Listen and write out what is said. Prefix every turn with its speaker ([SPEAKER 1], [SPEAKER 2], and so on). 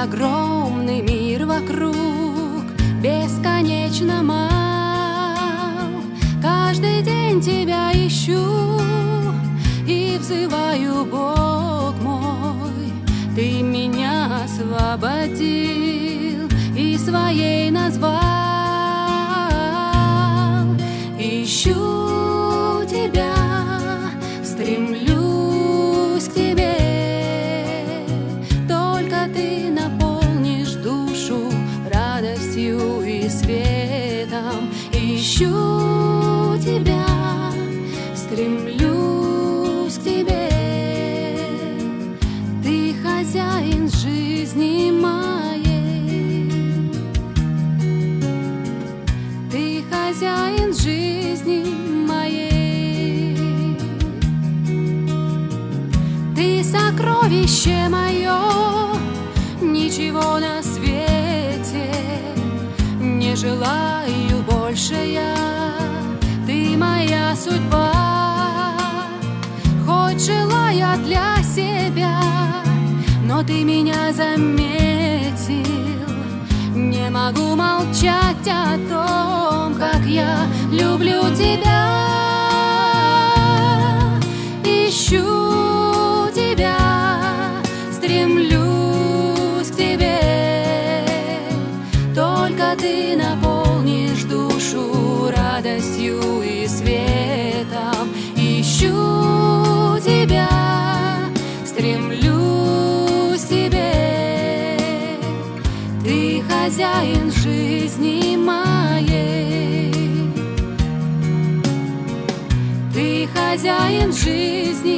[SPEAKER 1] огромный мир вокруг бесконечно мал. Каждый день тебя ищу и взываю: Бог мой, Ты меня освободил и своей назвал. Ищу Тебя, стремлюсь к Тебе, только Ты наполнишь душу радостью и светом. Ищу Тебя, стремлюсь к Тебе, Ты хозяин жизни моей, Ты хозяин жизни моей. Ты сокровище мое, ничего на свете не желаю больше я. Ты моя судьба, хоть жила я для себя, но Ты меня заметил. Не могу молчать о том, как я люблю Тебя. Ищу Тебя, стремлюсь к Тебе, только Ты наполнишь душу радостью и светом. Ищу Тебя, стремлюсь к Тебе, Ты хозяин жизни моей, Ты хозяин жизни